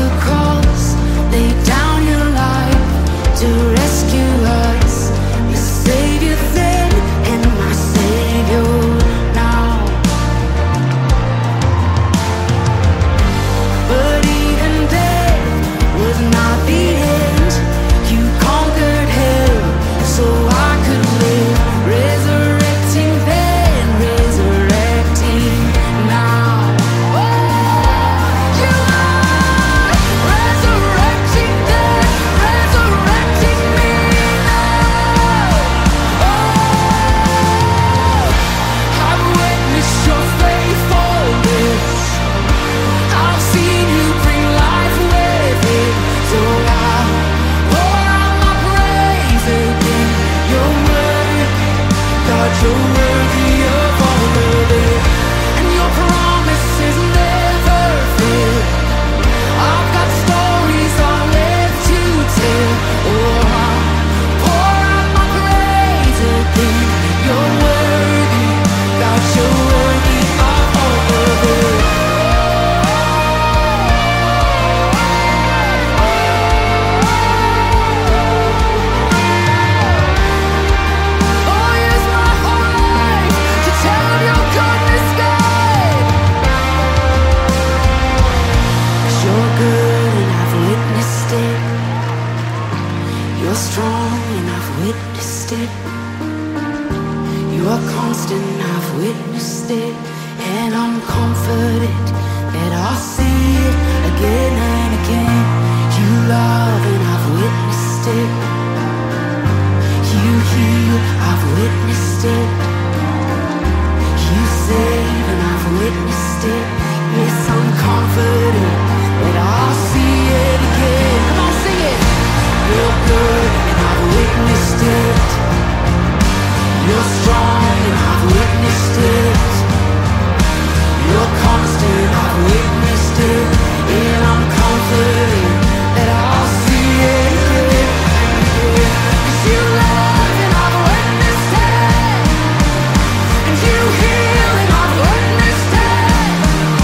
the cross, lay down your life to rescue us. The Savior then and my Savior now. But even death was not the end. You conquered hell so I could live, resurrecting then, resurrecting now. You are resurrecting then, resurrecting me now. I've witnessed your faithfulness. I've seen you bring life with it. So I'll pour out my praise again. You're worthy, God, you're worthy of all of it. And your promises never fail. I've got stories I'll live to tell. Oh, I'll pour out my praise again. You're worthy, God, you're worthy of all of it. Oh, use my whole life to tell of your goodness, God. 'Cause you're good and I've witnessed it. You're strong and I've witnessed it. You are constant, I've witnessed it. And I'm confident that I'll see it again and again. You love and I've witnessed it. You heal, I've witnessed it. You save and I've witnessed it. Yes, I'm confident that I'll see it again. Come on, sing it. You're good and I've witnessed it. You're strong and I've witnessed it. You're constant, I've witnessed it. And I'm confident that I'll see it again. 'Cause you love and I've witnessed it. And you heal and I've witnessed it.